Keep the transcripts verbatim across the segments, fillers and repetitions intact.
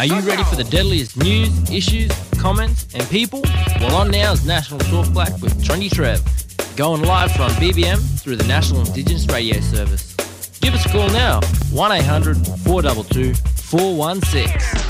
Are you ready for the deadliest news, issues, comments and people? Well, on now is National Talk Black with Trendy Trev, going live from B B M through the National Indigenous Radio Service. Give us a call now, one eight hundred four two two four one six.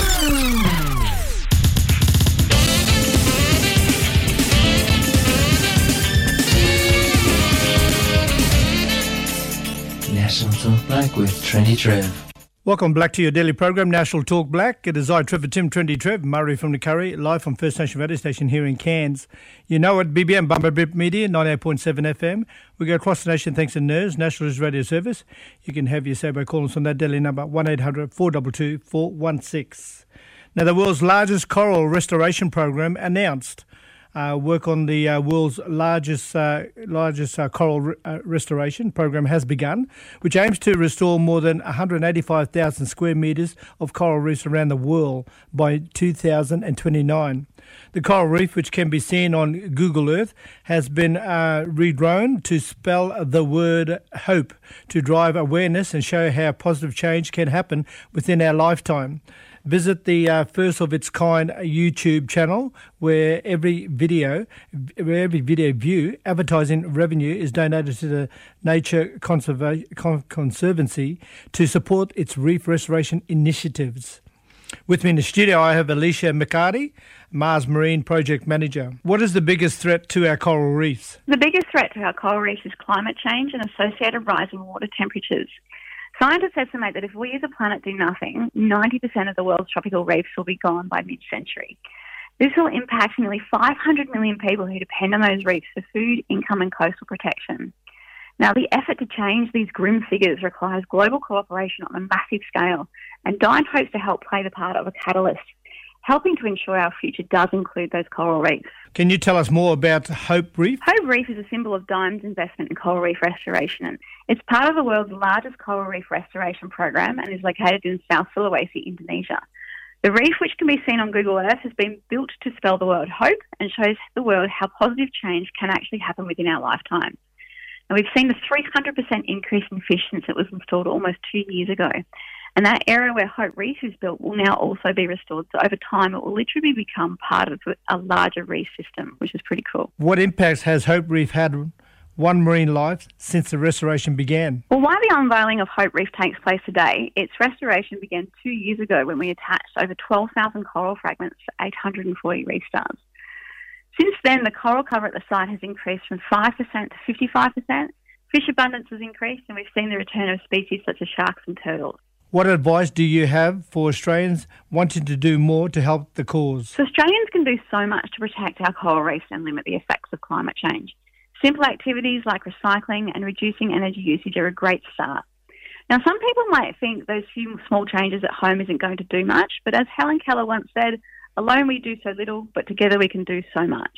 National Talk Black with Trendy Trev. Welcome back to your daily program, National Talk Black. It is I, Trevor Tim, Trendy Trev, Murray from the Curry, live from First Nation Radio Station here in Cairns. You know it, B B M, Bumper Bip Media, ninety-eight point seven F M. We go across the nation thanks to N E R S, National News Radio Service. You can have your say by calling us on that daily number, one eight hundred four two two four one six. Now, the world's largest coral restoration program announced. Uh, work on the uh, world's largest uh, largest uh, coral re- uh, restoration program has begun, which aims to restore more than one hundred eighty-five thousand square metres of coral reefs around the world by two thousand twenty-nine. The coral reef, which can be seen on Google Earth, has been uh, redrawn to spell the word hope, to drive awareness and show how positive change can happen within our lifetime. Visit the uh, first of its kind YouTube channel where every video, where every video view, advertising revenue is donated to the Nature Conserva- Con- Conservancy to support its reef restoration initiatives. With me in the studio, I have Alicia McCarty, Mars Marine Project Manager. What is the biggest threat to our coral reefs? The biggest threat to our coral reefs is climate change and associated rising water temperatures. Scientists estimate that if we as a planet do nothing, ninety percent of the world's tropical reefs will be gone by mid-century. This will impact nearly five hundred million people who depend on those reefs for food, income and coastal protection. Now, the effort to change these grim figures requires global cooperation on a massive scale, and Dine hopes to help play the part of a catalyst, helping to ensure our future does include those coral reefs. Can you tell us more about Hope Reef? Hope Reef is a symbol of Dine's investment in coral reef restoration. It's part of the world's largest coral reef restoration program and is located in South Sulawesi, Indonesia. The reef, which can be seen on Google Earth, has been built to spell the word hope and shows the world how positive change can actually happen within our lifetime. And we've seen a three hundred percent increase in fish since it was installed almost two years ago. And that area where Hope Reef is built will now also be restored. So over time, it will literally become part of a larger reef system, which is pretty cool. What impacts has Hope Reef had on marine life since the restoration began? Well, while the unveiling of Hope Reef takes place today, its restoration began two years ago when we attached over twelve thousand coral fragments to eight hundred forty reef stars. Since then, the coral cover at the site has increased from five percent to fifty-five percent. Fish abundance has increased, and we've seen the return of species such as sharks and turtles. What advice do you have for Australians wanting to do more to help the cause? So Australians can do so much to protect our coral reefs and limit the effects of climate change. Simple activities like recycling and reducing energy usage are a great start. Now, some people might think those few small changes at home isn't going to do much, but as Helen Keller once said, alone we do so little, but together we can do so much.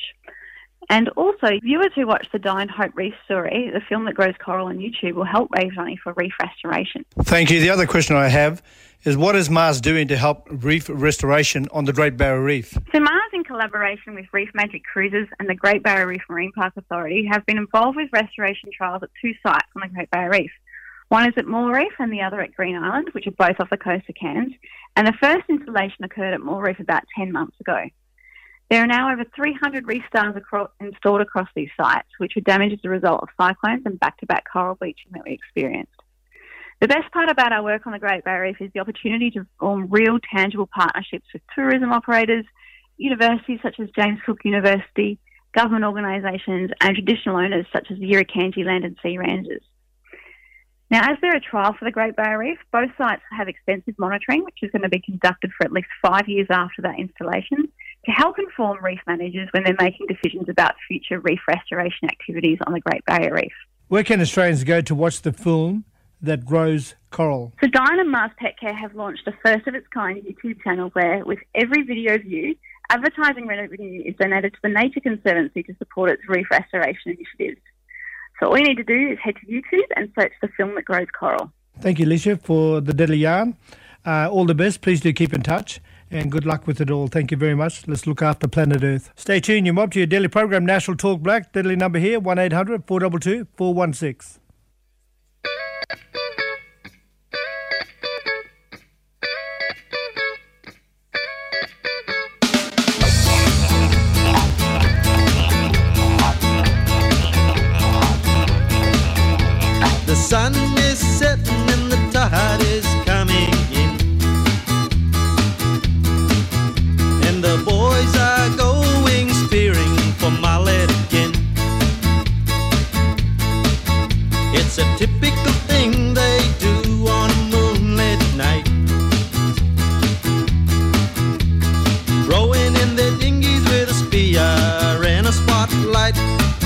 And also, viewers who watch the Dine Hope Reef story, the film that grows coral on YouTube, will help raise money for reef restoration. Thank you. The other question I have is, what is Mars doing to help reef restoration on the Great Barrier Reef? So Mars, in collaboration with Reef Magic Cruises and the Great Barrier Reef Marine Park Authority, have been involved with restoration trials at two sites on the Great Barrier Reef. One is at Moore Reef and the other at Green Island, which are both off the coast of Cairns. And the first installation occurred at Moore Reef about ten months ago. There are now over three hundred reef stars across, installed across these sites, which were damaged as a result of cyclones and back-to-back coral bleaching that we experienced. The best part about our work on the Great Barrier Reef is the opportunity to form real, tangible partnerships with tourism operators, universities such as James Cook University, government organisations and traditional owners such as the Irukandji Land and Sea Rangers. Now, as they're a trial for the Great Barrier Reef, both sites have extensive monitoring, which is going to be conducted for at least five years after that installation, to help inform reef managers when they're making decisions about future reef restoration activities on the Great Barrier Reef. Where can Australians go to watch the film that grows coral? So Dine and Mars Pet Care have launched a first-of-its-kind YouTube channel where, with every video view, advertising revenue is donated to the Nature Conservancy to support its reef restoration initiatives. So all you need to do is head to YouTube and search the film that grows coral. Thank you, Alicia, for the deadly yarn. Uh, all the best. Please do keep in touch. And good luck with it all. Thank you very much. Let's look after planet Earth. Stay tuned. You're mobbed to your daily program, National Talk Black. Deadly number here, one eight hundred four two two four one six. sun is setting and the tide is coming in, and the boys are going spearing for mullet again. It's a typical thing they do on a moonlit night, rowing in their dinghies with a spear and a spotlight.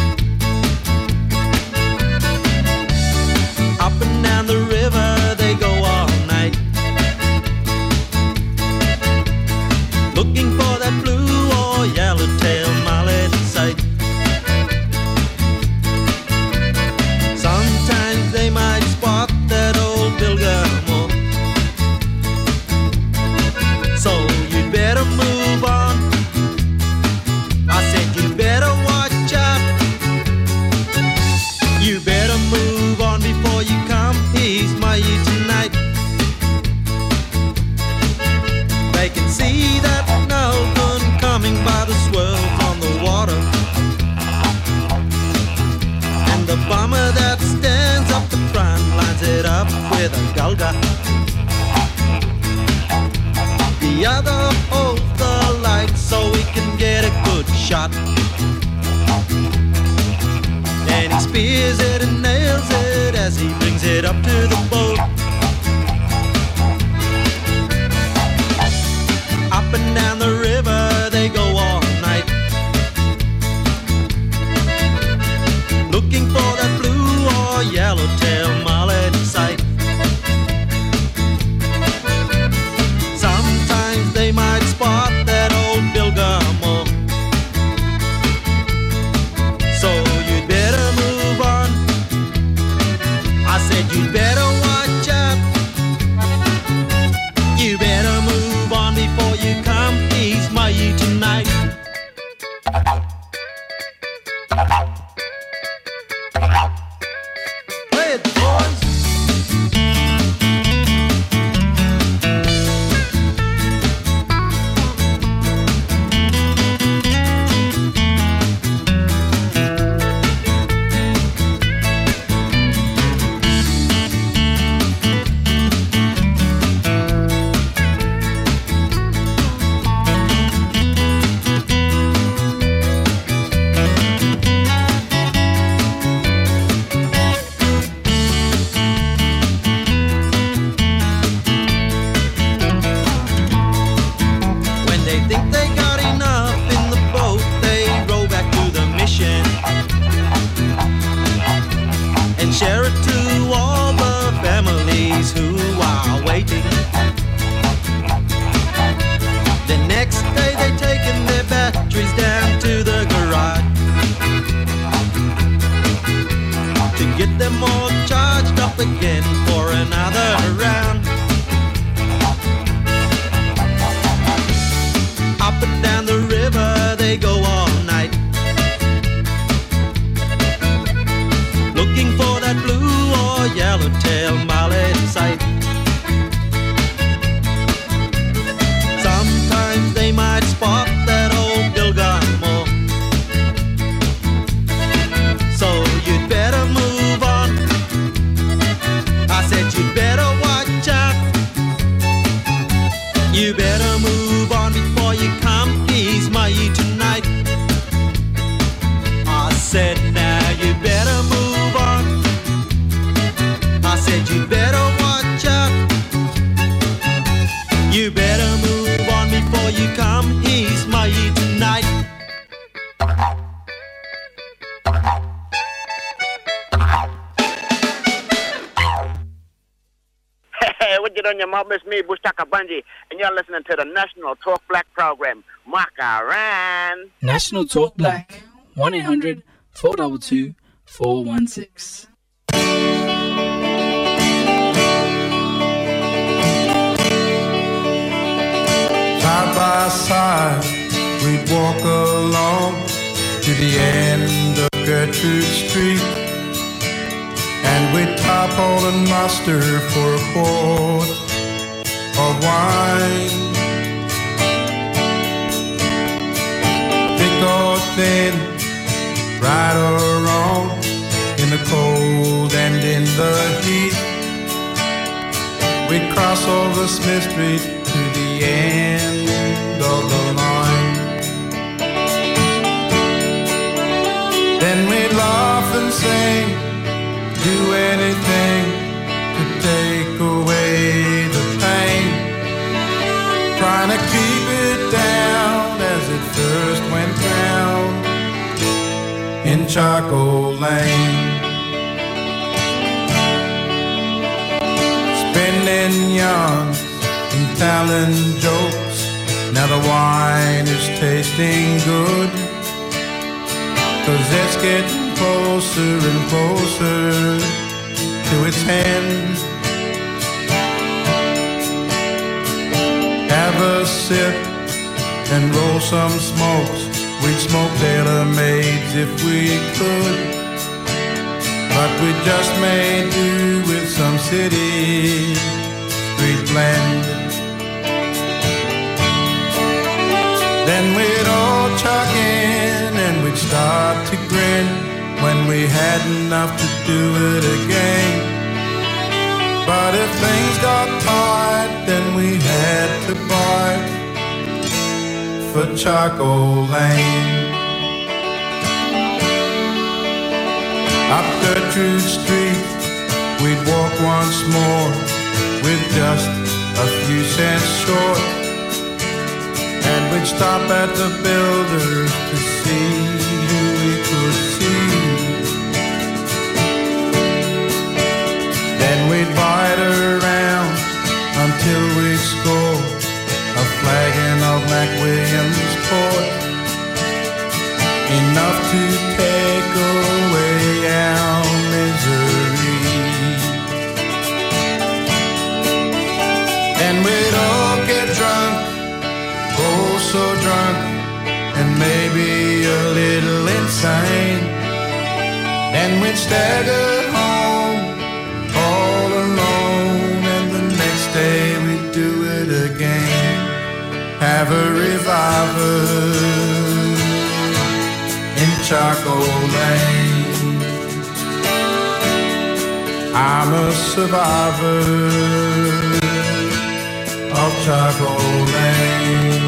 Up and down the river they go all night, looking for that blue or yellowtail mullet sight. Sometimes they might spot that old bilgamore, so you'd better move on. I said you better watch out. You better move on before you come ease my ear tonight. They can see that no one coming by the swirls on the water, and the bomber that stands up the front lines it up with a gulga. The other holds the light so we can get a good shot, and he spears it and nails it as he brings it up to the boat. Up and down the river they go all night, looking for that blue or yellowtail mullet sight. Sometimes they might spot that old bilgamore, so you'd better move on. I said you'd better watch out. You better move on before you come ease my ear tonight. Play it, boys. When they think they got enough in the boat, they row back to the mission and share it to all the families who are waiting. The next day they taken their batteries down to the garage to get them all charged up again for another round. Up and down the river they go all night, looking for that blue or yellowtail mullet sight. Sometimes they might spot that old bilgamore, so you'd better move on. I said you'd better watch out. You better move on before you come ease my ear tonight. I said now you better move on. I said you better watch out. You better move on before you come ease my ear tonight. Hey, what you doing, your mom? It's me, Bushaka Bunji, and you're listening to the National Talk Black program. Makaran. National Talk Black, one eight hundred four two two four one six. Side by side, we'd walk along to the end of Gertrude Street, and we'd topple and muster for a quart of wine. Thick or thin, right or wrong, in the cold and in in the heat. We'd cross over Smith Street to the end of the line. Then we'd laugh and sing, do anything to take away the pain, trying to keep it down as it first went down in Charcoal Lane. Spinning yarns and telling jokes, now the wine is tasting good, 'cause it's getting closer and closer to its end. Have a sip and roll some smokes. We'd smoke tailor-mades if we could, but we just made do with some city street blend. Then we'd all chuck in and we'd start to grin when we had enough to do it again. But if things got tight, then we had to bite for Charcoal Lane. Up Gertrude Street, we'd walk once more with just a few cents short, and we'd stop at the builders to see who we could see. Then we'd bite around until we'd score a flagon of McWilliamsport, enough to take away our misery. Then we'd all get drunk, oh so drunk, and maybe a little insane. Then we'd stagger home all alone, and the next day we'd do it again. Have a reviver in Charcoal Lane. I'm a survivor of Charcoal Lane.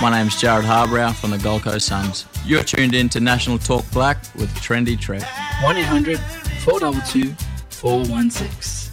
My name's Jared Harbrow from the Gold Coast Suns. You're tuned in to National Talk Black with Trendy Trev. one eight hundred four two two four one six.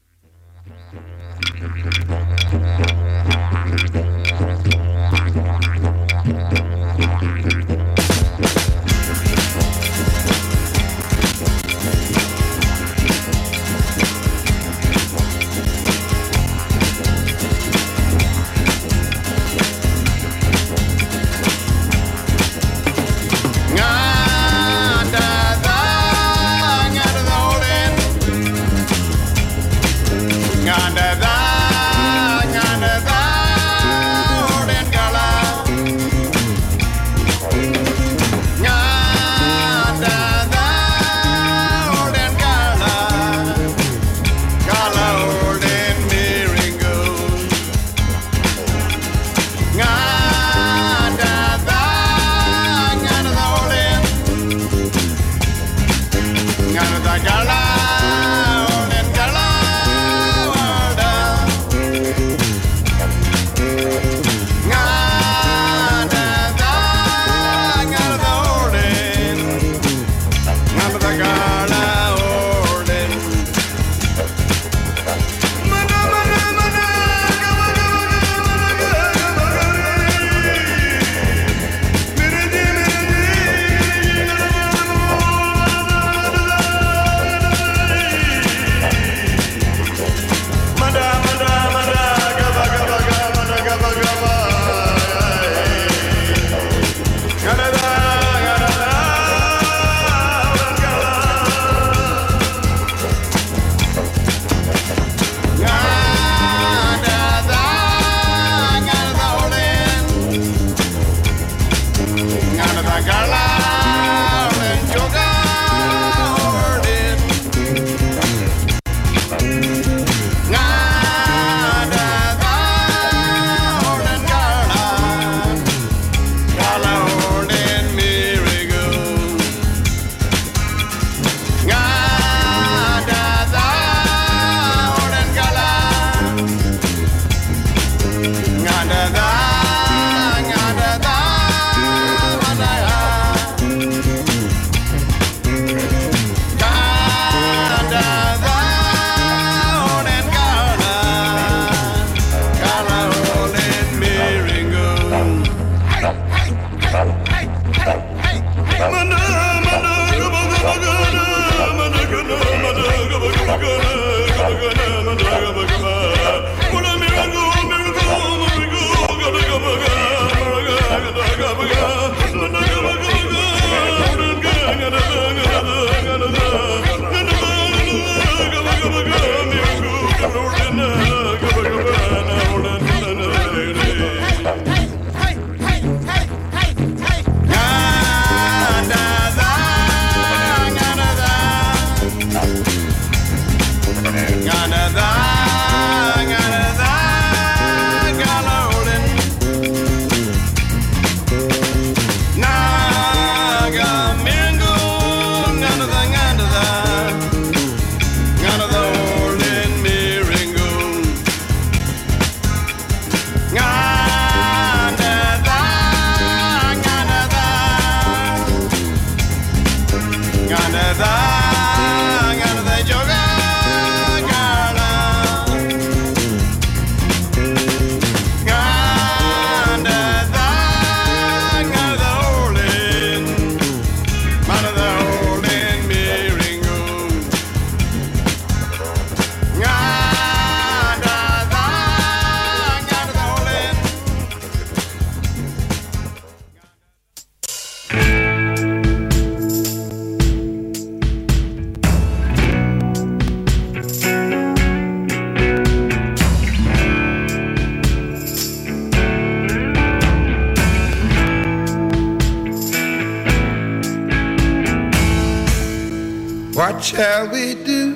What shall we do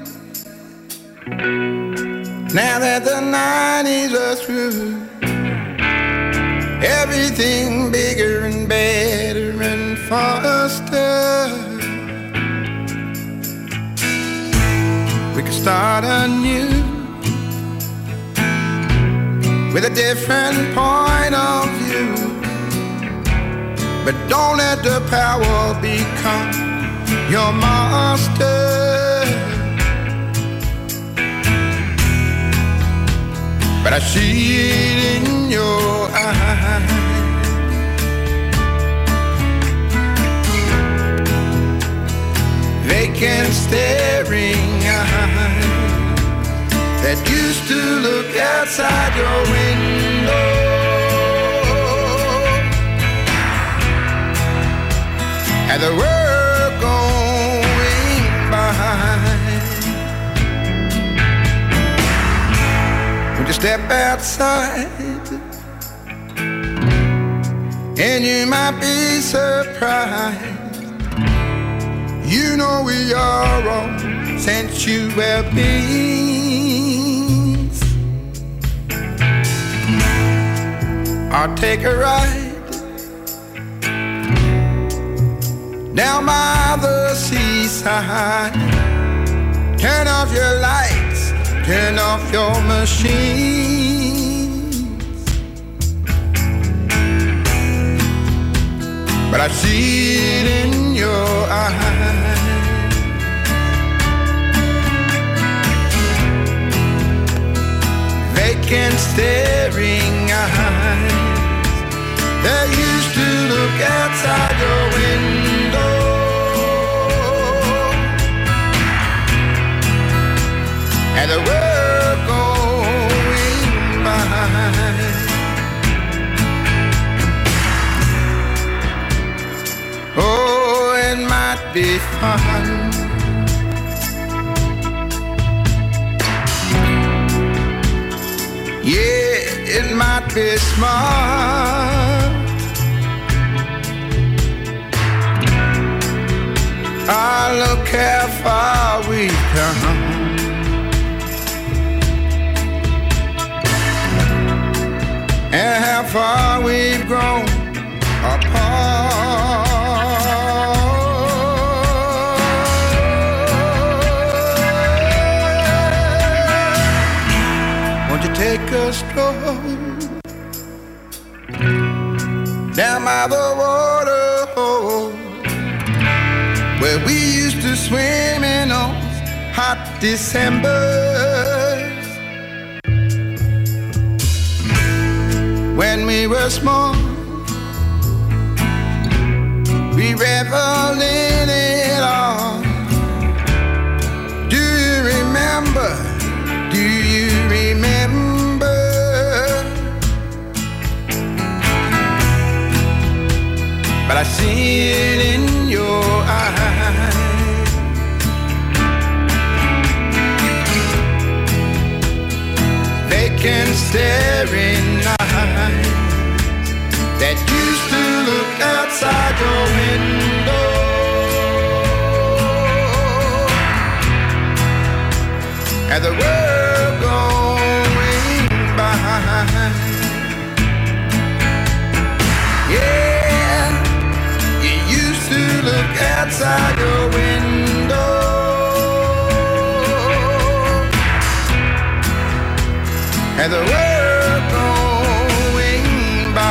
now that the nineties are through? Everything bigger and better and faster. We could start anew with a different point of view. but don't let the power become your master. But I see it in your eyes. Vacant staring eyes that used to look outside your window at the world going by. When you step outside and you might be surprised, you know we are all sensual beings. I'll take a ride down by the seaside. Turn off your lights, turn off your machines. But I see it in your eyes. Vacant staring eyes that used to look outside your window and the world going by. Oh, it might be fun. Yeah, it might be smart. Ah, look how far we've come. And how far we've grown apart. Won't you take a stroll down by the waterhole where we used to swim in those hot Decembers when we were small? We reveled in it all. Do you remember? Do you remember? But I see it in your eyes. Vacant staring eyes that used to look outside your window at the world going by. Yeah, you used to look outside your window at the world going by.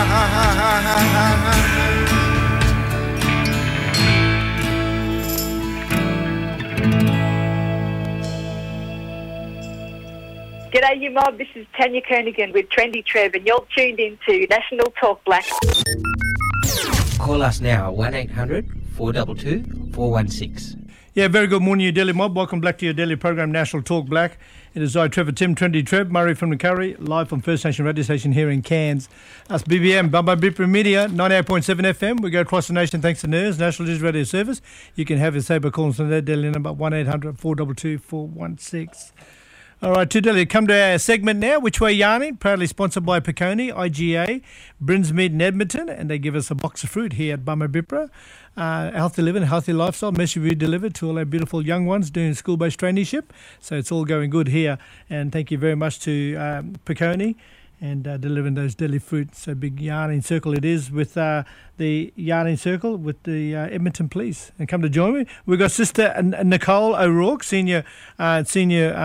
G'day, you mob. This is Tanya Kernigan with Trendy Trev, and you're tuned in to National Talk Black. Call us now, one eight hundred four two two four one six. Yeah, very good morning, you Daily Mob. Welcome back to your daily program, National Talk Black. It is I, Trevor Tim, Trendy Trev, Murray from the Curry, live from First Nation Radio Station here in Cairns. That's B B M, Bumba Bipra Media, ninety-eight point seven F M. We go across the nation thanks to N I R S, National Digital Radio Service. You can have your saber calls on their daily number, one eight hundred four two two four one six. All right, to Delhi, come to our segment now, Which Way Yarning, proudly sponsored by Peconi, I G A, Brinsmead in Edmonton, and they give us a box of fruit here at Bumba Bipra. Uh, healthy living, healthy lifestyle, message we delivered to all our beautiful young ones doing school-based traineeship. So it's all going good here. And thank you very much to um, Peconi and uh, delivering those deli fruit. So big yarning circle it is with uh, the yarning circle with the uh, Edmonton Police. And come to join me, we've got Sister Nicole O'Rourke, senior uh, senior um,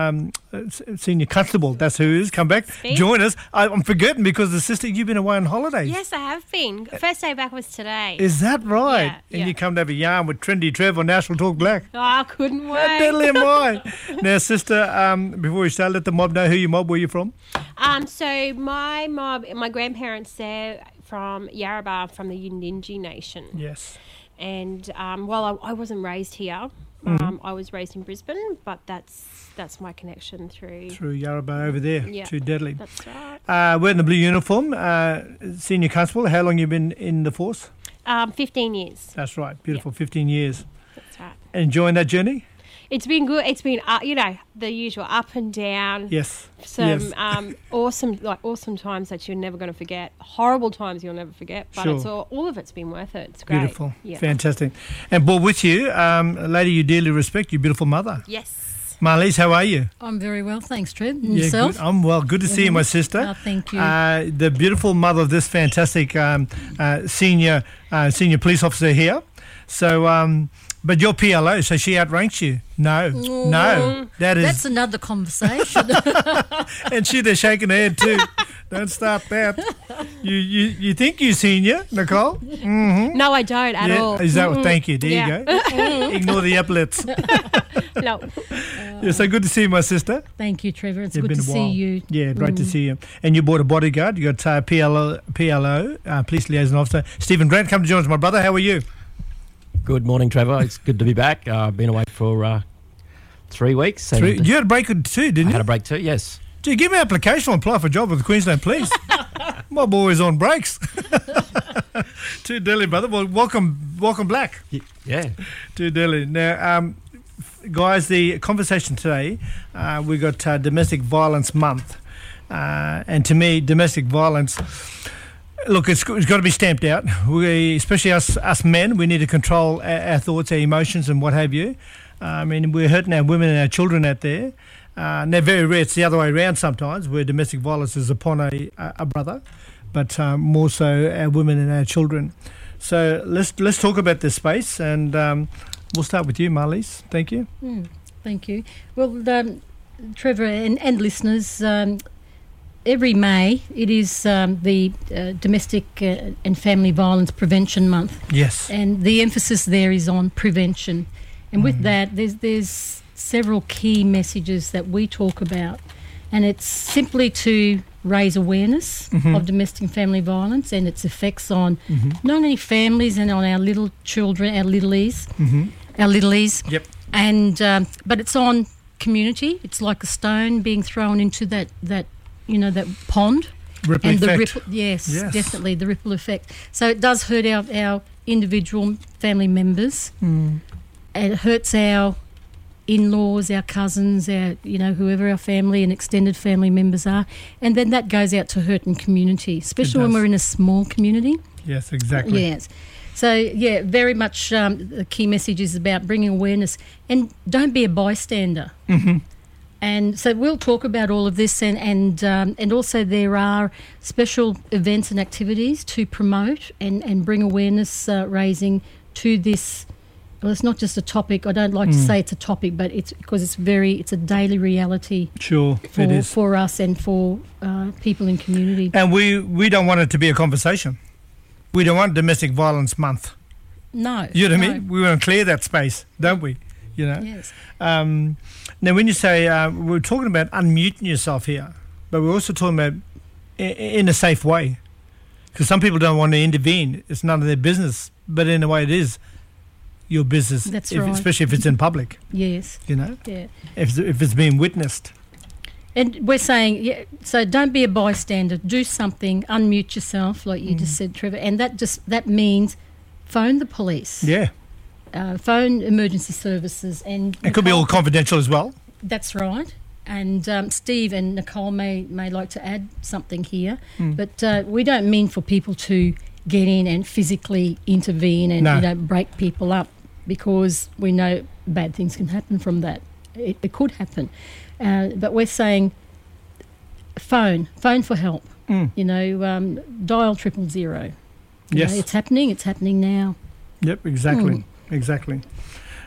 uh, s- Senior Constable, that's who it is. Come back, Speak. join us. I, I'm forgetting because the sister, you've been away on holidays. Yes, I have been. First day back was today. Is that right? Yeah, and yeah. you come to have a yarn with Trendy Trev on National Talk Black. Oh, I couldn't How wait. deadly am I? Now, sister, um, before we start, let the mob know who your mob, where you're from. Um, so my mob, my grandparents, they're from Yarrabah, from the Yindinji Nation. Yes. And um, well, I, I wasn't raised here. Mhm. Um, I was raised in Brisbane, but that's that's my connection through. Through Yarrabah over there. Yeah, Too deadly. That's right. Uh, we're in the blue uniform. Uh, Senior Constable, how long you been in the force? Um, fifteen years. That's right. Beautiful. fifteen years. That's right. Enjoying that journey? It's been good. It's been, uh, you know, the usual up and down. Yes. Some Yes. um, awesome, like awesome times that you're never going to forget. Horrible times you'll never forget. But Sure. it's all, all of it's been worth it. It's great. Beautiful. Yeah. Fantastic. And brought with you, um, a lady you dearly respect, your beautiful mother. Yes. Marlies, how are you? I'm very well, thanks, Trev. And Yeah, yourself? good. I'm well. Good to see you, my sister. Oh, thank you. Uh, the beautiful mother of this fantastic um, uh, senior uh, senior police officer here. So, um, but you're P L O, so she outranks you. No, no, that is. That's another conversation. And she, they're shaking her head too. Don't start that. You you, you think you're senior, Nicole? Mm-hmm. No, I don't at yeah. all. Is that? Mm-mm. Thank you. There Yeah. you go. Ignore the epaulets. No. Yeah, so good to see you, my sister. Thank you, Trevor. It's It's good been to a see while. you. Yeah, great to Mm. see you. And you bought a bodyguard. You got uh, P L O, P L O uh, Police Liaison Officer Stephen Grant. Come to join us, my brother. How are you? Good morning, Trevor. It's good to be back. Uh, I've been away for uh, three weeks. and Three, you had a break too, didn't I you? had a break too, yes. Gee, give me an application. I'll apply for a job with the Queensland Police. My boy's on breaks. Too deadly, brother. Well, welcome, welcome back. Yeah. Too deadly. Now, um, guys, the conversation today, uh, we got uh, Domestic Violence Month. Uh, and to me, domestic violence, look, it's, it's got to be stamped out. We, especially us, us men, we need to control our, our thoughts, our emotions, and what have you. Uh, I mean, we're hurting our women and our children out there. Uh, now, very rare, it's the other way around sometimes, where domestic violence is upon a, a, a brother, but um, more so our women and our children. So let's let's talk about this space, and um, we'll start with you, Marlies. Thank you. Mm, thank you. Well, um, Trevor and, and listeners, um, every May it is um, the uh, Domestic uh, and Family Violence Prevention Month. Yes. And the emphasis there is on prevention. And with that, there's there's several key messages that we talk about. And it's simply to raise awareness Mhm. of domestic and family violence and its effects on Mhm. not only families and on our little children, our littlies, Mhm. our littlies. Yep. And um, but it's on community. It's like a stone being thrown into that that you know that pond. Ripple and the effect. ripple, yes, Yes. definitely the ripple effect. So it does hurt our our individual family members. Mm. And it hurts our in-laws, our cousins, our you know whoever our family and extended family members are, and then that goes out to hurt in community, especially when does. we're in a small community. Yes, exactly. Yes. So yeah, very much um, the key message is about bringing awareness and don't be a bystander. Mm-hmm. And so we'll talk about all of this, and and um, and also there are special events and activities to promote and and bring awareness uh, raising to this. Well, it's not just a topic. I don't like to Mm. say it's a topic, but it's because it's very it's a daily reality Sure, for it is. for us and for uh, people in community. And we, we don't want it to be a conversation. We don't want Domestic Violence Month. No, You know what I no. mean? We want to clear that space, don't we? You know? Yes. Um, now, when you say, uh, we're talking about unmuting yourself here, but we're also talking about i- in a safe way. Because some people don't want to intervene. It's none of their business. But in a way, it is your business, That's if, right. especially if it's in public. Yes. You know? Yeah. If, if it's being witnessed. And we're saying, yeah, so don't be a bystander. Do something. Unmute yourself, like you Mm. just said, Trevor. And that just that means phone the police. Yeah. Uh, phone emergency services, and It could be Nicole- all confidential as well. That's right. And um, Steve and Nicole may may like to add something here, Mm. but uh, we don't mean for people to get in and physically intervene and No. you know break people up, because we know bad things can happen from that. It, it could happen, uh, but we're saying phone, phone for help. Mm. You know, um, dial triple zero. You Yes. know, it's happening. It's happening now. Yep, exactly. Mm. Exactly.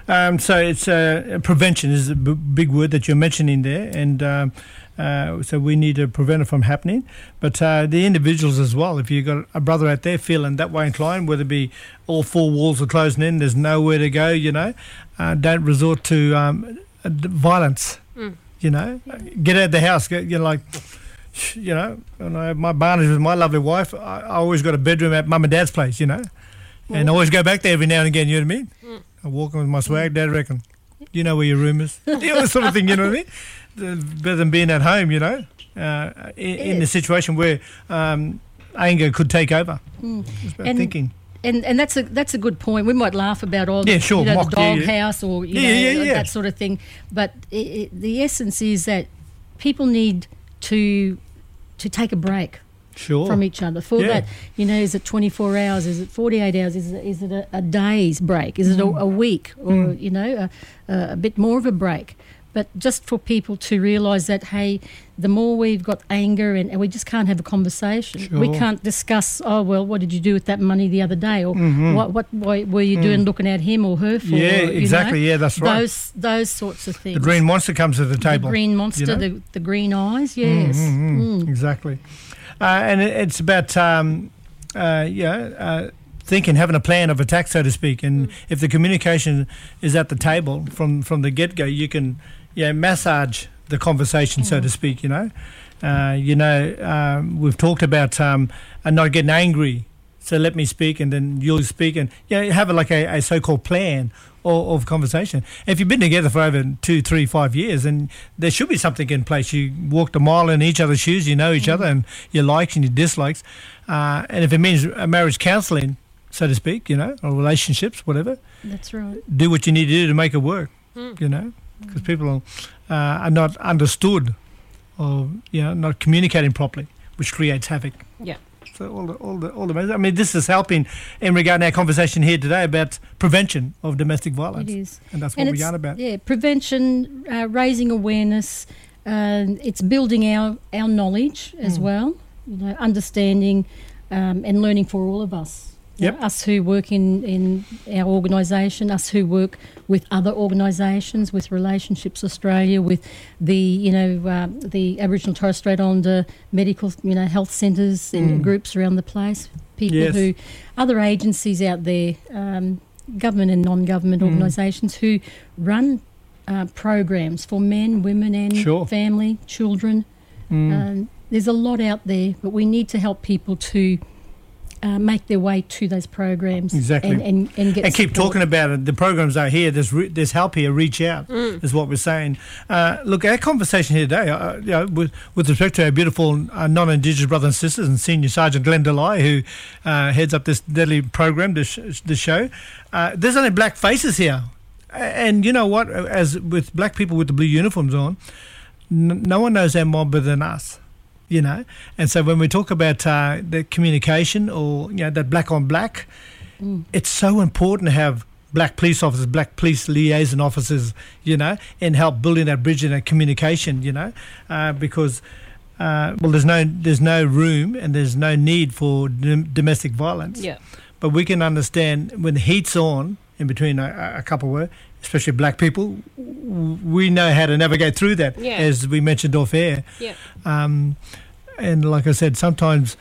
Um, so it's uh, prevention is a b- big word that you're mentioning there, and um, uh, so we need to prevent it from happening. But uh, the individuals as well, if you've got a brother out there feeling that way inclined, whether it be all four walls are closing in, there's nowhere to go, you know, uh, don't resort to um, violence, Mm. you know. Get out of the house, get, you know, like... You know, when I have my barnage with my lovely wife, I, I always got a bedroom at mum and dad's place, you know, and I always go back there every now and again, you know what I mean? Mm. I'm walking with my swag, Dad reckon, you know where your room is. You know, that sort of thing, you know what I mean? Better than being at home, you know, uh, in, in a situation where um, anger could take over. Mm. It's about And- thinking. And and that's a that's a good point. We might laugh about all Yeah, the, sure, you know, mock, the yeah, dog yeah. house or you Yeah, know yeah, yeah. that sort of thing, but it, it, the essence is that people need to to take a break Sure. from each other. For Yeah. that, you know, is it twenty-four hours? Is it forty-eight hours? Is it, is it a, a day's break? Is it a, a week or, Mm. you know, a, a bit more of a break? But just for people to realise that, hey, the more we've got anger and, and we just can't have a conversation. We Sure. can't discuss, oh, well, what did you do with that money the other day? Or Mhm. what, what why were you doing Mm. looking at him or her for? Yeah, you exactly. know? Yeah, that's right. Those, those sorts of things. The green monster comes to the table. The green monster, you know? the, the green eyes, yes. Mm, mm, mm. Mm. Exactly. Uh, and it, it's about, um, uh, yeah, uh, thinking, having a plan of attack, so to speak. And if the communication is at the table from, from the get-go, you can yeah, massage the conversation, so to speak, you know. Uh, you know, um, we've talked about um, uh, not getting angry. So let me speak and then you'll speak and yeah, have a, like a, a so-called plan of, of conversation. If you've been together for over two, three, five years, and there should be something in place. You walked a mile in each other's shoes, you know each other and your likes and your dislikes. Uh, and if it means a marriage counselling, so to speak, you know, or relationships, whatever, That's right. do what you need to do to make it work, Mm. you know, because people uh, are not understood or, you know, not communicating properly, which creates havoc. Yeah. So all the, all the, all the, I mean, this is helping in regard to our conversation here today about prevention of domestic violence. It is. And that's what And we it's- are about. Yeah, prevention, uh, raising awareness, uh, it's building our, our knowledge as Mm. well, you know, understanding um, and learning for all of us. You Yep. know, us who work in, in our organisation, us who work with other organisations, with Relationships Australia, with the, you know, uh, the Aboriginal Torres Strait Islander medical, you know, health centres and Mm. groups around the place, people Yes. who, other agencies out there, um, government and non-government Mm. organisations who run uh, programs for men, women and Sure. family, children. Mm. Um, there's a lot out there, but we need to help people to uh, make their way to those programs. Exactly. And, and, and get and keep support. talking about it. The programs are here. There's re- there's help here. Reach out Mm. is what we're saying. Uh, look, our conversation here today, uh, you know, with, with respect to our beautiful uh, non-Indigenous brothers and sisters and Senior Sergeant Glenn Delay, who uh, heads up this deadly program, this, this show, uh, there's only black faces here. A- And you know what? As with black people with the blue uniforms on, n- no one knows our mob better than us. You know, and so when we talk about uh, the communication or, you know, that black on black, Mm. it's so important to have black police officers, black police liaison officers, you know, and help building that bridge in that communication, you know, uh, because, uh, well, there's no there's no room and there's no need for dom- domestic violence. Yeah. But we can understand when the heat's on in between a, a couple of, especially black people, w- we know how to navigate through that, Yeah. as we mentioned off air. Yeah. Um, and like I said, sometimes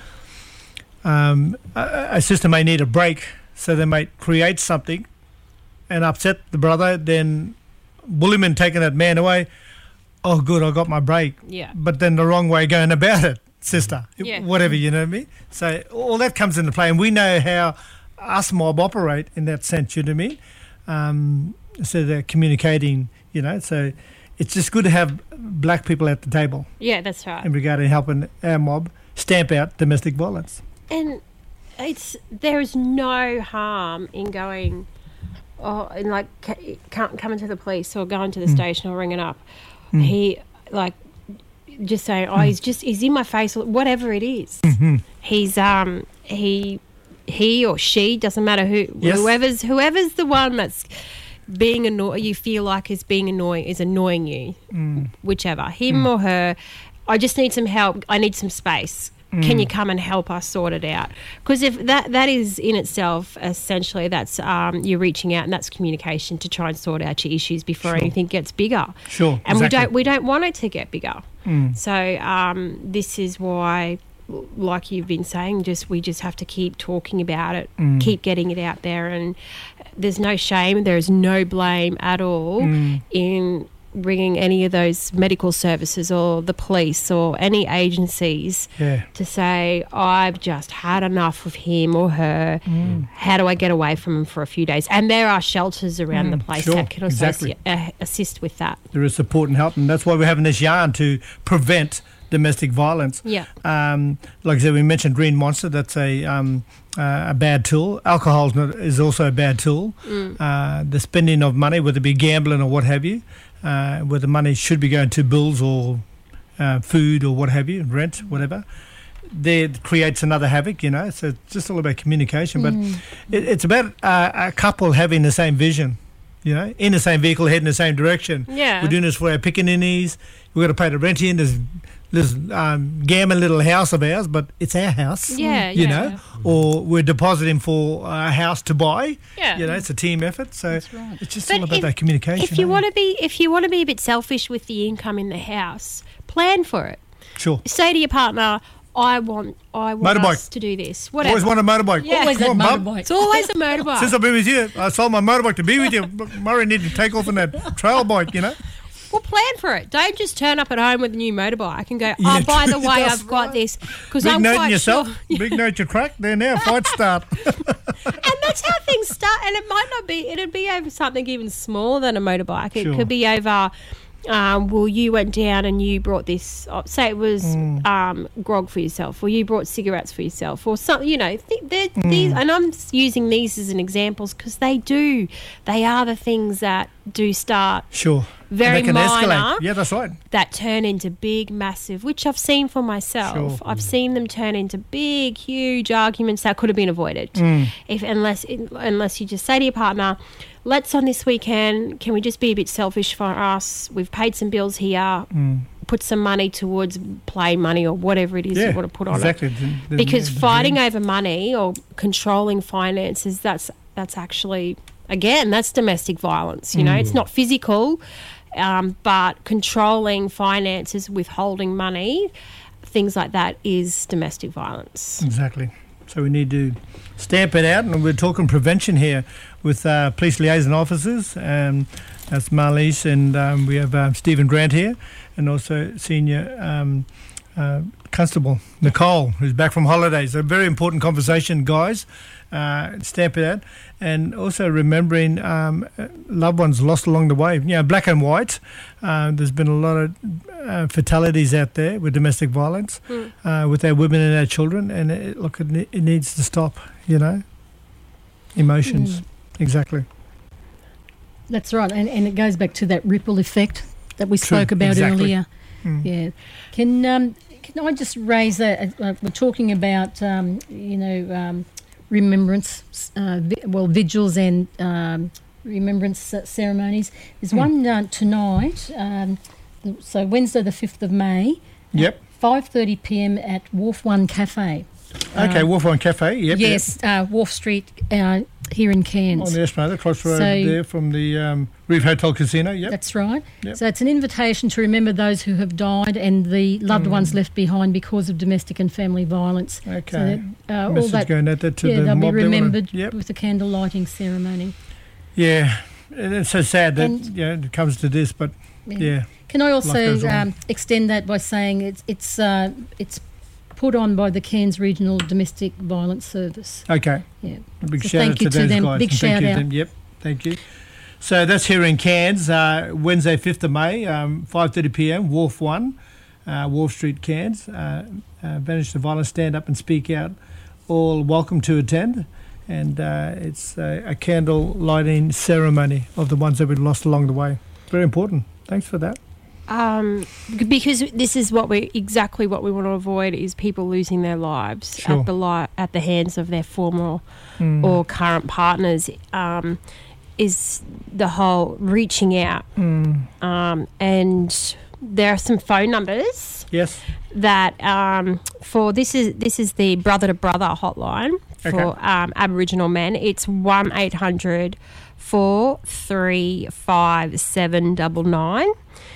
um, a, a sister may need a break, so they might create something and upset the brother, then bully him and taking that man away. Oh, good, I got my break. Yeah. But then the wrong way going about it, sister. Yeah. Whatever, you know what I mean? So all that comes into play, and we know how us mob operate in that sense, you know what I mean? Um, so they're communicating, you know, so it's just good to have black people at the table Yeah, that's right. in regard to helping our mob stamp out domestic violence. And it's there is no harm in going, oh, and like c- can't coming to the police or going to the Mm. station or ringing up. Mm. He like just saying, oh, Mm. he's just he's in my face, or whatever it is. Mhm. He's um he he or she doesn't matter who Yes. whoever's whoever's the one that's being annoyed, you feel like is being annoying is annoying you, Mm. whichever him Mm. or her. I just need some help. I need some space. can Mm. you come and help us sort it out? Because if that that is in itself essentially that's um, you're reaching out, and that's communication to try and sort out your issues before Sure. anything gets bigger. Sure, and exactly. we don't we don't want it to get bigger. Mm. So um, this is why, like you've been saying, just we just have to keep talking about it, Mm. keep getting it out there, and there's no shame, there is no blame at all Mm. in bringing any of those medical services or the police or any agencies Yeah. to say, I've just had enough of him or her. Mm. How do I get away from him for a few days? And there are shelters around Mm, the place sure, that can also exactly. assi- uh, assist with that. There is support and help, and that's why we're having this yarn to prevent domestic violence. Yeah. Um, like I said, we mentioned Green Monster. That's a um, uh, a bad tool. Alcohol is also a bad tool. Mm. Uh, the spending of money, whether it be gambling or what have you, uh, where the money should be going to bills or uh, food or what have you, rent, whatever. There creates another havoc, you know. So it's just all about communication. But Mm. it, it's about uh, a couple having the same vision. You know, in the same vehicle, heading the same direction. Yeah. We're doing this for our pickaninnies. We've got to pay the rent in. There's this um, gammon little house of ours, but it's our house. Yeah, You yeah. know, or we're depositing for a house to buy. Yeah. You know, it's a team effort. So it's just But all about if- that communication. If you eh? want to be, if you want to be a bit selfish with the income in the house, plan for it. Sure. Say to your partner, "I want, I want Motorbike. us to do this." Whatever. Always want a motorbike. Yeah. Always Come that on, Mum. motorbike. It's always a motorbike. Since I've been with you, I sold my motorbike to be with you. Murray needed to take off on that trail bike, you know. Well, plan for it. Don't just turn up at home with a new motorbike and go, "Oh, Yeah, by the way, that's I've got this," because Big I'm note in quite yourself. sure. Big note your crack. There now, fight start. And that's how things start. And it might not be. It'd be over something even smaller than a motorbike. It Sure. could be over. Um, well, you went down and you brought this. oh, Say it was Mm. um, grog for yourself, or you brought cigarettes for yourself, or something. You know, th- they're- Mm. these. And I'm s- using these as an examples because they do. They are the things that do start Sure. very They can minor. escalate. Yeah, that's right. That turn into big, massive, which I've seen for myself. Sure. I've seen them turn into big, huge arguments that could have been avoided. Mm. If unless unless you just say to your partner, "Let's on this weekend, can we just be a bit selfish for us? We've paid some bills here. Mm. Put some money towards play money or whatever it is Yeah, you want to put on exactly. it." The- the- Because the fighting dreams. over money or controlling finances, that's that's actually again that's domestic violence. You know, Mm. it's not physical. Um, but controlling finances, withholding money, things like that is domestic violence. Exactly. So we need to stamp it out, and we're talking prevention here with uh, police liaison officers. Um, that's Marlies, and um, we have um, Stephen Grant here, and also senior um, uh, constable Nicole, who's back from holidays. A very important conversation, guys. Uh, stamp it out, and also remembering um, loved ones lost along the way. You know, black and white. Uh, there's been a lot of uh, fatalities out there with domestic violence, Mm. uh, with our women and our children, and it, look, it, ne- it needs to stop. You know, emotions. Mm. Exactly. That's right, and, and it goes back to that ripple effect that we True, spoke about exactly. earlier. Mm. Yeah, can um, can I just raise that? Uh, we're talking about um, you know um, remembrance, uh, vi- well vigils and um, remembrance uh, ceremonies. There's Mm. one uh, tonight, um, so Wednesday the fifth of May. Yep. five thirty p.m. at Wharf One Cafe. Okay, Um, Wharf One Cafe. Yep. yes, Uh, Wharf Street uh, here in Cairns. Yep. On the Esplanade, across the road So- there from the um, Reef Hotel Casino. Yep. That's right. Yep. So it's an invitation to remember those who have died and the loved Mm. ones left behind because of domestic and family violence. Okay. So that, uh, all Message that, going out there to yeah, the they'll be mob there, wanna- remembered Yep. with the candle lighting ceremony. Yeah, and it's so sad that And- you know, it comes to this, but yeah. Can I life also goes on. um, extend that by saying it's it's uh, it's put on by the Cairns Regional Domestic Violence Service. Okay. Yeah. A big So shout thank out you to to those them. guys. Big and thank shout you to out. them. Yep, thank you. So that's here in Cairns, uh, Wednesday, fifth of May, um, five thirty p.m, Wharf One, uh, Wharf Street, Cairns. Uh, uh, Vanish the Violence, stand up and speak out. All welcome to attend. And uh, it's uh, a candle lighting ceremony of the ones that we lost along the way. Very important. Thanks for that. Um, because this is what we exactly what we want to avoid is people losing their lives Sure. at the li- at the hands of their former Mm. or current partners. Um, is the whole reaching out, Mm. um, and there are some phone numbers. Yes. that um, for this is this is the brother to brother hotline for Okay. um, Aboriginal men. It's one eight hundred four three five seven nine nine.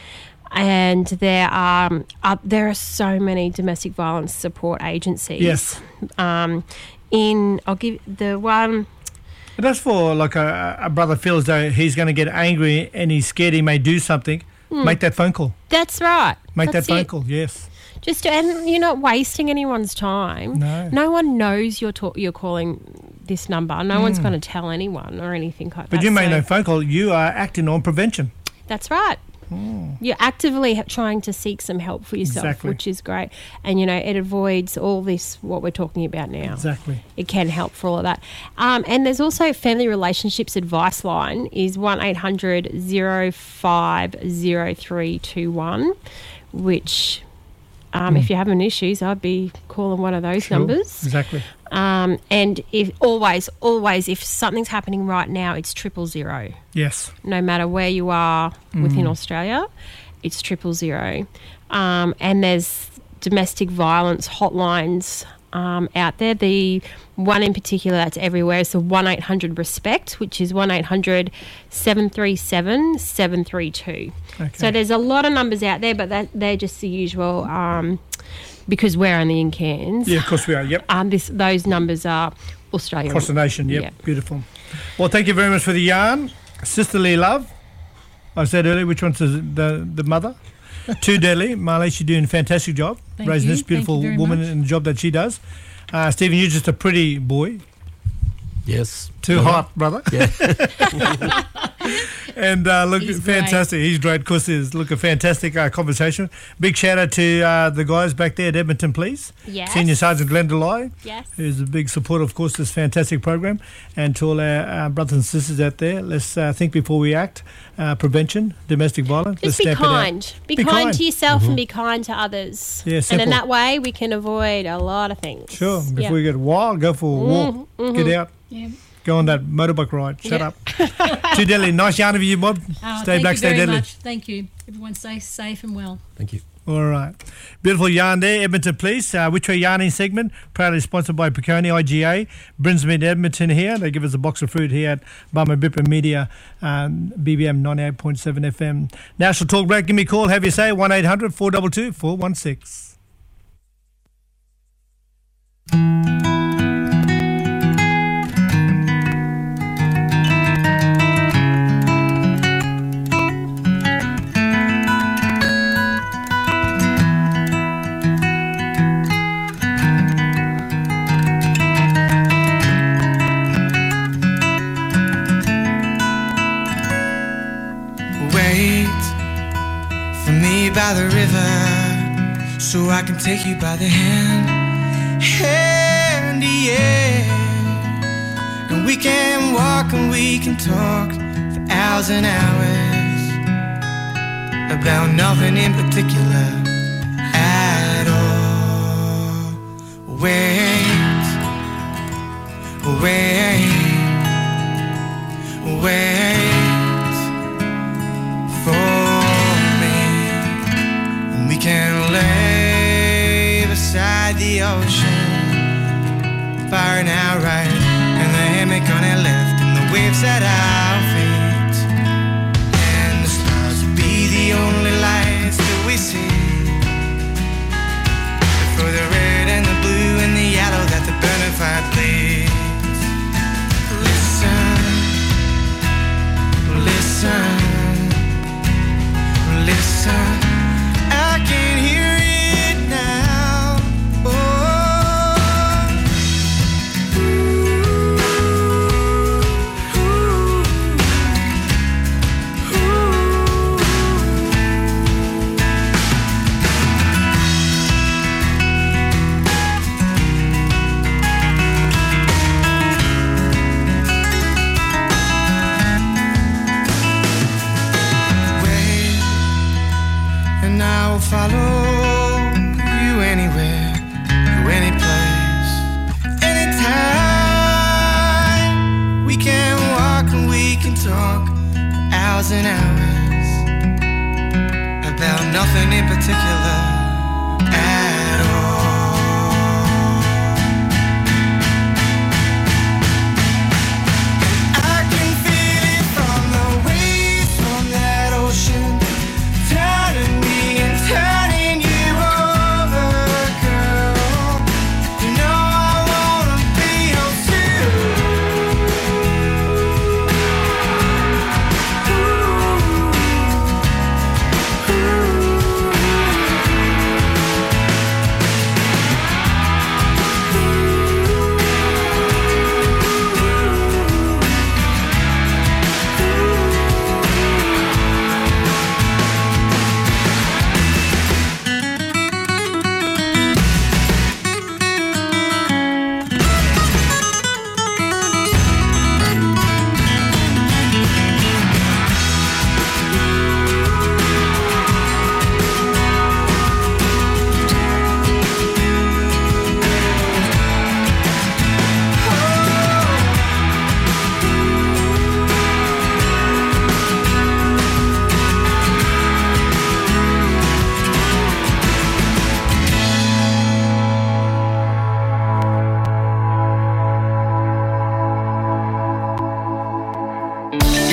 And there are um, uh, there are so many domestic violence support agencies. Yes. Um, in I'll give the one. But that's for like a, a brother feels though he's going to get angry and he's scared he may do something. Mm. Make that phone call. That's right. Make That's that phone it. call. Yes. Just to, and you're not wasting anyone's time. No. No one knows you're ta- you're calling this number. No one's Mm. going to tell anyone or anything like that. But you made So no phone call. You are acting on prevention. That's right. Mm. You're actively ha- trying to seek some help for yourself, Exactly. which is great. And, you know, it avoids all this, what we're talking about now. Exactly. It can help for all of that. Um, and there's also Family Relationships Advice Line is one eight hundred oh five oh three two one, which um, Mm. if you're having issues, I'd be calling one of those Sure. numbers. Exactly. Um, and if always, always, if something's happening right now, it's triple zero. Yes. No matter where you are within Mm. Australia, it's triple zero. Um, and there's domestic violence hotlines um, out there. The one in particular that's everywhere is the one eight hundred RESPECT, which is one eight hundred seven three seven seven three two. Okay. So there's a lot of numbers out there, but that, they're just the usual um, because we're only in Cairns. Yeah, of course we are. Yep. Um, this, those numbers are Australian. Across the nation. Yep. Yeah. Beautiful. Well, thank you very much for the yarn. Sisterly love. I said earlier, which one's the the, the mother? Too deadly. Marley, she's doing a fantastic job Thank raising you. this beautiful Thank you very woman much. in the job that she does. Uh, Stephen, you're just a pretty boy. Yes. Too Brother. hot, brother. Yeah. And uh, look, He's great. fantastic. He's great. Of course, it's look a fantastic uh, conversation. Big shout out to uh, the guys back there at Edmonton Police. Yes. Senior Sergeant Glenn Delay, Yes. who's a big supporter, of course, this fantastic program. And to all our uh, brothers and sisters out there, let's uh, think before we act. Uh, prevention, domestic violence. Just let's be stamp it out. kind. Be, kind, to yourself Mhm. and be kind to others. Yeah, and simple. in that way, we can avoid a lot of things. Sure. Before Yeah. you get wild, go for a walk. Mhm, Get mhm. out. Yeah. Go on that motorbike ride. Shut Yeah. up. Too deadly. Nice yarn of you, Bob. Oh, stay thank black, you stay very deadly. much. Thank you. Everyone stay safe and well. Thank you. All right. Beautiful yarn there, Edmonton Police. Uh, Which Way Yarning segment, proudly sponsored by Peconi I G A. Brinsmead Edmonton here. They give us a box of fruit here at Bummer Bipper Media, um, B B M ninety-eight point seven F M. National Talk Break. Give me a call. Have you say one eight hundred four two two four one six. Wait for me by the river so I can take you by the hand. Hand, yeah. And we can walk and we can talk for hours and hours about nothing in particular at all. Wait, wait, wait for me, and we can lay beside the ocean, far and outright, and the hammock on our left, and the waves at our feet, and the stars will be the only lights that we see. For the red and the blue and the yellow that the burning fire bleeds. Listen, listen. Listen, I can hear it now. Oh, ooh, ooh, ooh. Wait, and I will follow you anywhere, to any place, anytime. We can walk and we can talk for hours and hours about nothing in particular at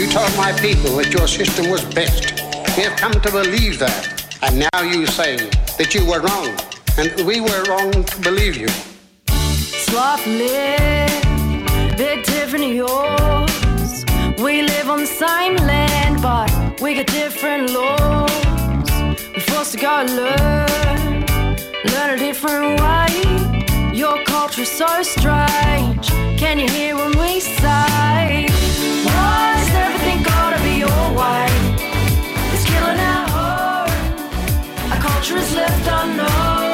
told my people that your system was best. We have come to believe that. And now you say that you were wrong. And we were wrong to believe you. Life live, bit different to yours. We live on the same land, but we got different laws. We're forced to go learn, learn a different way. Your culture is so strange. Can you hear when we say, why has everything gotta be your way? It's killing our home. Our culture is left unknown.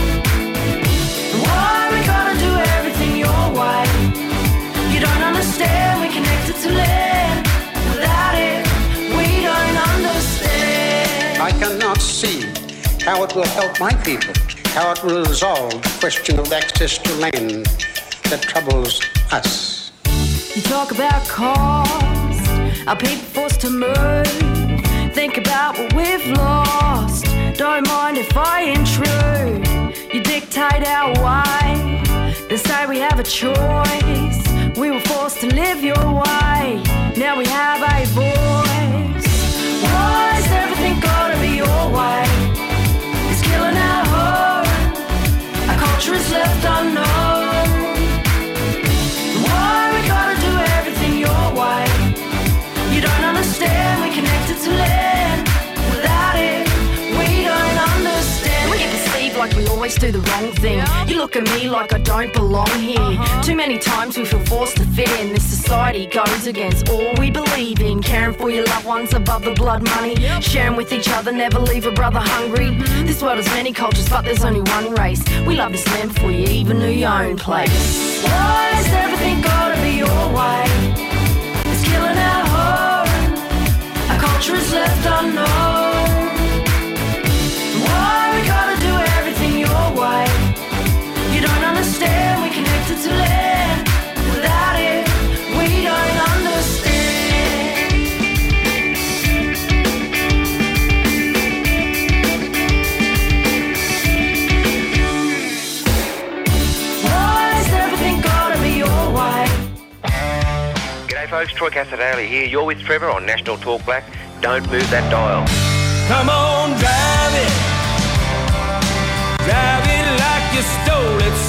Why we gotta do everything your way? You don't understand, we connected to land. Without it, we don't understand. I cannot see how it will help my people, how it will resolve the question of access to land that troubles us. You talk about cost, our people forced to move. Think about what we've lost. Don't mind if I intrude. You dictate our way. They say we have a choice. We were forced to live your way. Now we have a voice. Why has everything gotta be your way? It's killing our home. Our culture is left unknown. Why we gotta do everything your way? You don't understand, we connected to land. Without it, we don't understand. We get perceived like we always do the wrong thing. You look at me like I don't belong here. Too many times we feel forced to fit in. This society goes against all we believe in. Caring for your loved ones above the blood money. Sharing with each other, never leave a brother hungry. This world has many cultures, but there's only one race. We love this land before you even knew your own place. Why has everything gotta be your way? It's killing our home. Our culture is left unknown. Why we gotta do everything your way? You don't understand, we connected to land. Without it, we don't understand. Why has everything gotta be your way? G'day folks, Troy Casadale here. You're with Trevor on National Talk Black. Don't move that dial. Come on, drive it. Drive it like you stole it.